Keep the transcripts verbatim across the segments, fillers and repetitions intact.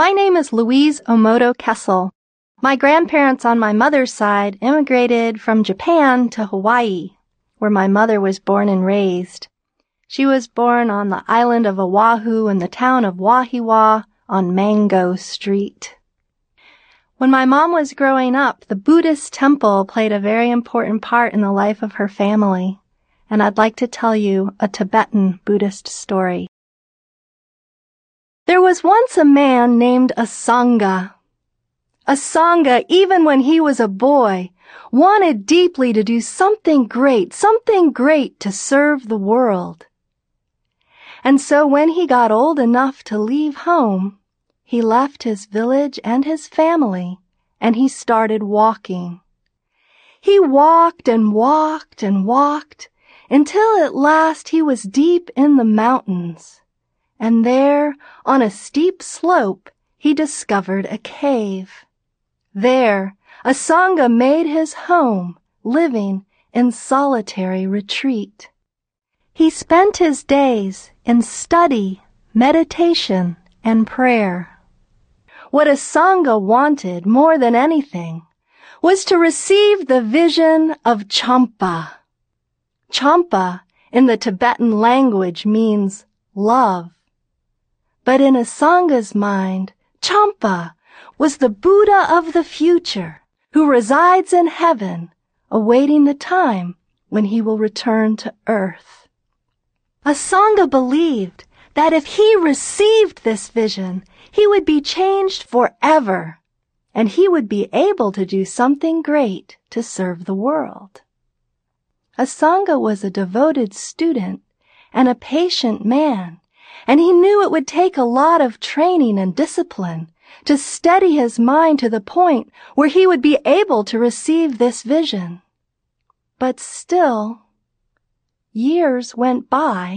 My name is Louise Omoto Kessel. My grandparents on my mother's side immigrated from Japan to Hawaii, where my mother was born and raised. She was born on the island of Oahu in the town of Wahiawa on Mango Street. When my mom was growing up, the Buddhist temple played a very important part in the life of her family, and I'd like to tell you a Tibetan Buddhist story. There was once a man named Asanga. Asanga, even when he was a boy, wanted deeply to do something great, something great to serve the world. And so when he got old enough to leave home, he left his village and his family, and he started walking. He walked and walked and walked until at last he was deep in the mountains. And there, on a steep slope, he discovered a cave. There, Asanga made his home, living in solitary retreat. He spent his days in study, meditation, and prayer. What Asanga wanted more than anything was to receive the vision of Champa. Champa in the Tibetan language means love. But in Asanga's mind, Champa was the Buddha of the future who resides in heaven, awaiting the time when he will return to earth. Asanga believed that if he received this vision, he would be changed forever, and he would be able to do something great to serve the world. Asanga was a devoted student and a patient man, and he knew it would take a lot of training and discipline to steady his mind to the point where he would be able to receive this vision. But still, years went by,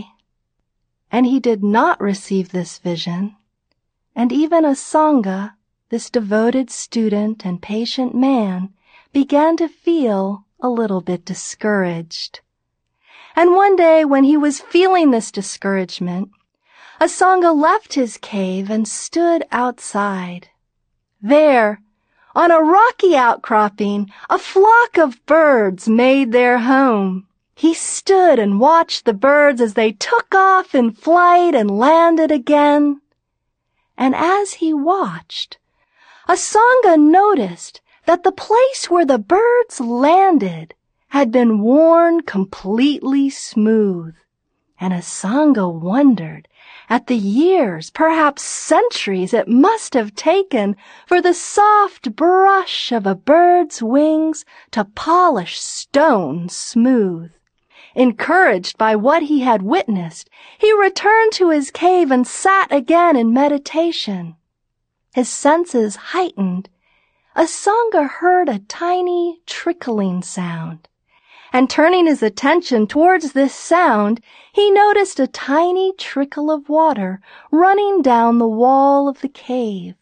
and he did not receive this vision, and even Asanga, this devoted student and patient man, began to feel a little bit discouraged. And one day when he was feeling this discouragement, Asanga left his cave and stood outside. There, on a rocky outcropping, a flock of birds made their home. He stood and watched the birds as they took off in flight and landed again. And as he watched, Asanga noticed that the place where the birds landed had been worn completely smooth. And Asanga wondered at the years, perhaps centuries, it must have taken for the soft brush of a bird's wings to polish stone smooth. Encouraged by what he had witnessed, he returned to his cave and sat again in meditation. His senses heightened, Asanga heard a tiny trickling sound. And turning his attention towards this sound, he noticed a tiny trickle of water running down the wall of the cave.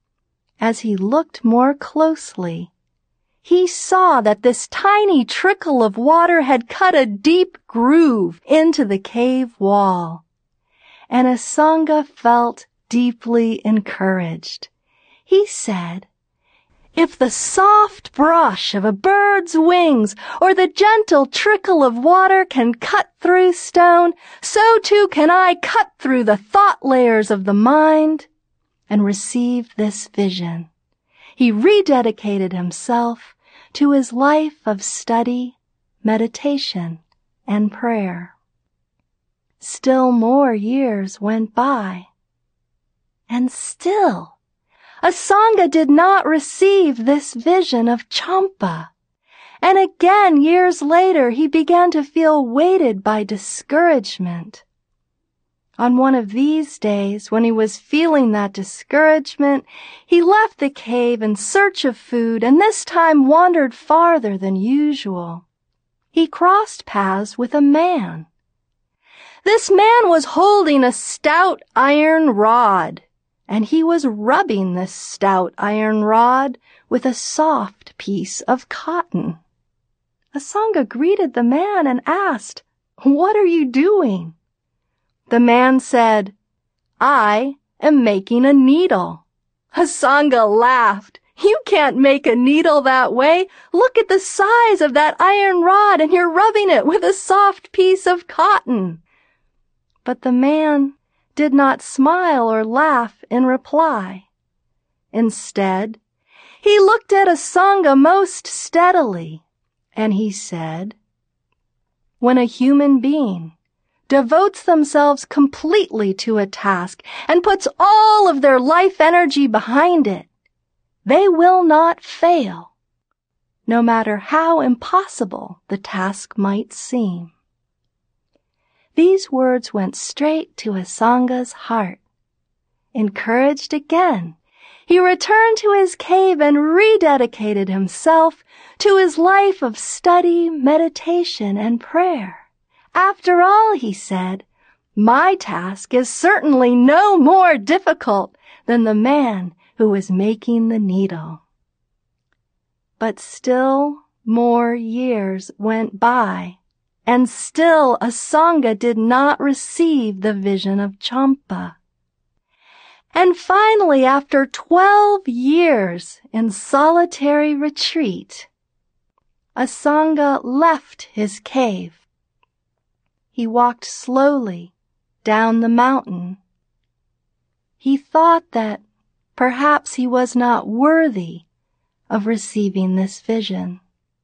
As he looked more closely, he saw that this tiny trickle of water had cut a deep groove into the cave wall. And Asanga felt deeply encouraged. He said, "If the soft brush of a bird's wings or the gentle trickle of water can cut through stone, so too can I cut through the thought layers of the mind," and received this vision. He rededicated himself to his life of study, meditation, and prayer. Still more years went by, and still Asanga did not receive this vision of Champa, and again years later he began to feel weighted by discouragement. On one of these days, when he was feeling that discouragement, he left the cave in search of food and this time wandered farther than usual. He crossed paths with a man. This man was holding a stout iron rod, and he was rubbing this stout iron rod with a soft piece of cotton. Asanga greeted the man and asked, "What are you doing?" The man said, "I am making a needle." Asanga laughed. "You can't make a needle that way. Look at the size of that iron rod, and you're rubbing it with a soft piece of cotton." But the man did not smile or laugh in reply. Instead, he looked at Asanga most steadily, and he said, "When a human being devotes themselves completely to a task and puts all of their life energy behind it, they will not fail, no matter how impossible the task might seem." These words went straight to Asanga's heart. Encouraged again, he returned to his cave and rededicated himself to his life of study, meditation, and prayer. "After all," he said, "my task is certainly no more difficult than the man who was making the needle." But still more years went by, and still Asanga did not receive the vision of Champa. And finally, after twelve years in solitary retreat, Asanga left his cave. He walked slowly down the mountain. He thought that perhaps he was not worthy of receiving this vision.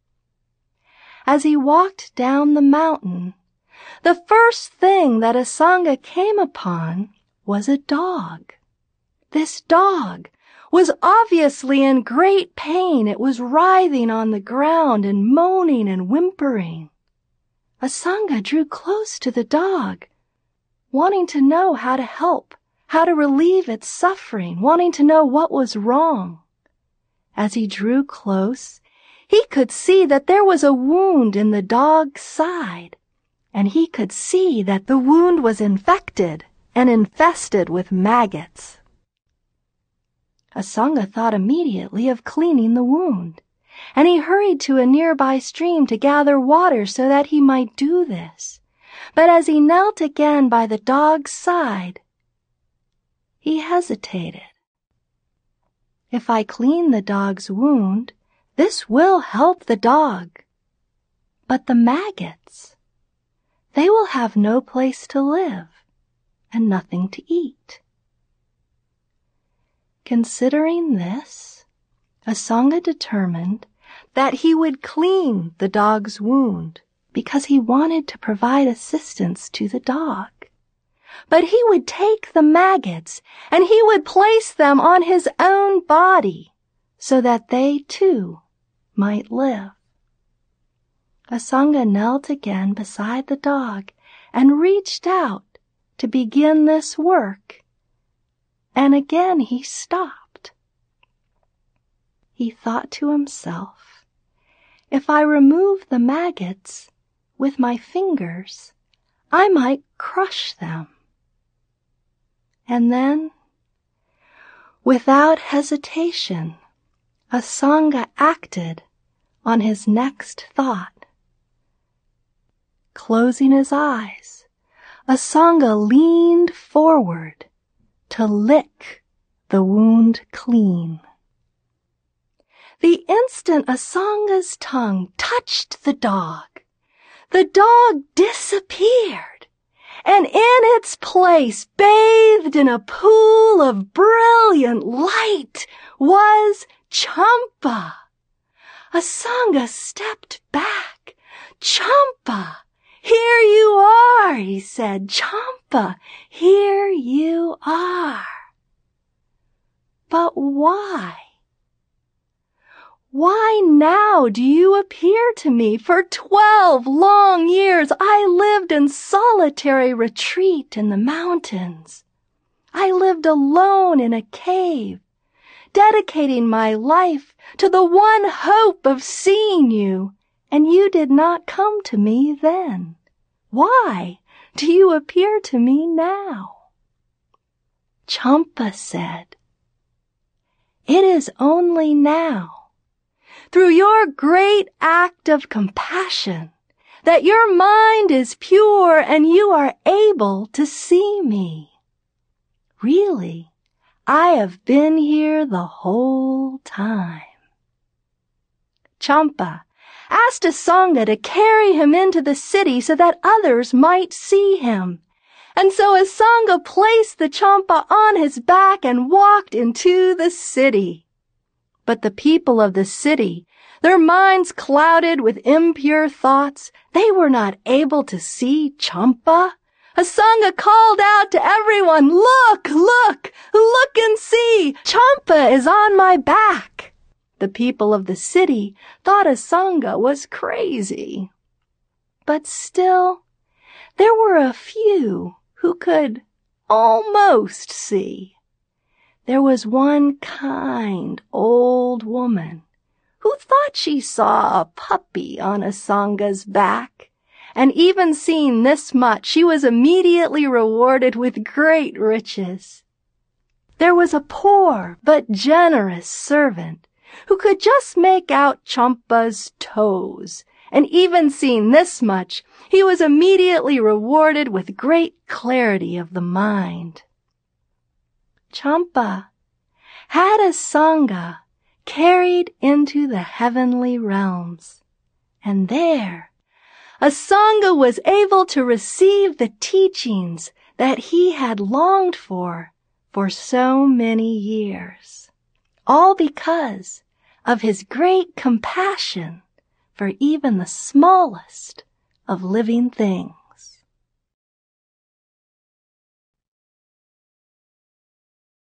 As he walked down the mountain, the first thing that Asanga came upon was a dog. This dog was obviously in great pain. It was writhing on the ground and moaning and whimpering. Asanga drew close to the dog, wanting to know how to help, how to relieve its suffering, wanting to know what was wrong. As he drew close, he could see that there was a wound in the dog's side, and he could see that the wound was infected and infested with maggots. Asanga thought immediately of cleaning the wound, and he hurried to a nearby stream to gather water so that he might do this. But as he knelt again by the dog's side, he hesitated. "If I clean the dog's wound, this will help the dog. But the maggots, they will have no place to live and nothing to eat." Considering this, Asanga determined that he would clean the dog's wound because he wanted to provide assistance to the dog. But he would take the maggots and he would place them on his own body so that they too might live. Asanga knelt again beside the dog and reached out to begin this work, and again he stopped. He thought to himself, "If I remove the maggots with my fingers, I might crush them." And then, without hesitation, Asanga acted on his next thought. Closing his eyes, Asanga leaned forward to lick the wound clean. The instant Asanga's tongue touched the dog, the dog disappeared, and in its place, bathed in a pool of brilliant light, was Champa. Asanga stepped back. "Champa, here you are," he said. "Champa, here you are." But why? Why now do you appear to me? For twelve long years I lived in solitary retreat in the mountains. I lived alone in a cave, dedicating my life to the one hope of seeing you, and you did not come to me then. Why do you appear to me now? Champa said, "It is only now, through your great act of compassion, that your mind is pure and you are able to see me. Really, I have been here the whole time. Champa asked Asanga to carry him into the city so that others might see him. And so Asanga placed the Champa on his back and walked into the city. But the people of the city, their minds clouded with impure thoughts, they were not able to see Champa. Asanga called out to everyone, "Look, look, look and see! Champa is on my back!" The people of the city thought Asanga was crazy. But still, there were a few who could almost see. There was one kind old woman who thought she saw a puppy on Asanga's back. And even seeing this much, she was immediately rewarded with great riches. There was a poor but generous servant who could just make out Champa's toes, and even seeing this much, he was immediately rewarded with great clarity of the mind. Champa had Asanga carried into the heavenly realms, and there Asanga was able to receive the teachings that he had longed for for so many years, all because of his great compassion for even the smallest of living things.